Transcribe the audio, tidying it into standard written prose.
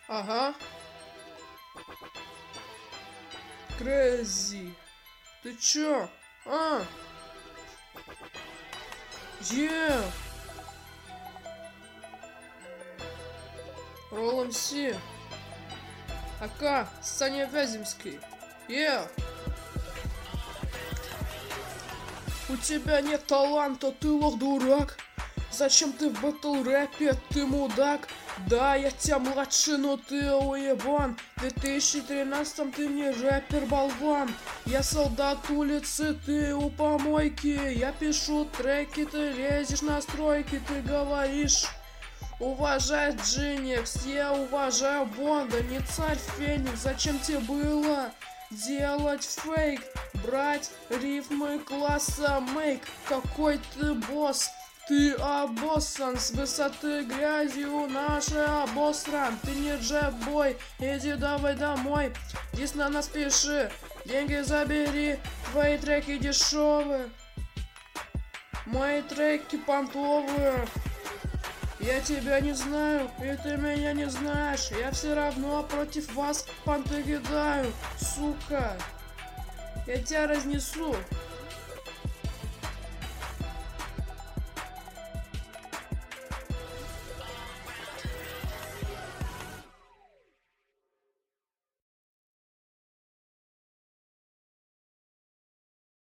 Ага. Крэзи. Ты чё? А? Е. Ролл МС. АК. Саня Вяземский. У тебя нет таланта, ты лох-дурак. Зачем ты в батл-рэпе, ты мудак? Да, я тебя младше, но ты уебан. В 2013 ты не рэпер-болван. Я солдат улицы, ты у помойки. Я пишу треки, ты лезешь на стройки. Ты говоришь, уважай Джиникс, я уважаю Бонда. Не царь Феникс, зачем тебе было делать фейк? Брать рифмы класса мейк. Какой ты босс? Ты обоссан, с высоты грязью наши обосран. Ты не джебой, иди давай домой. Дис на нас пиши, деньги забери. Твои треки дешевые, мои треки понтовые. Я тебя не знаю, и ты меня не знаешь. Я все равно против вас понты кидаю, сука. Я тебя разнесу.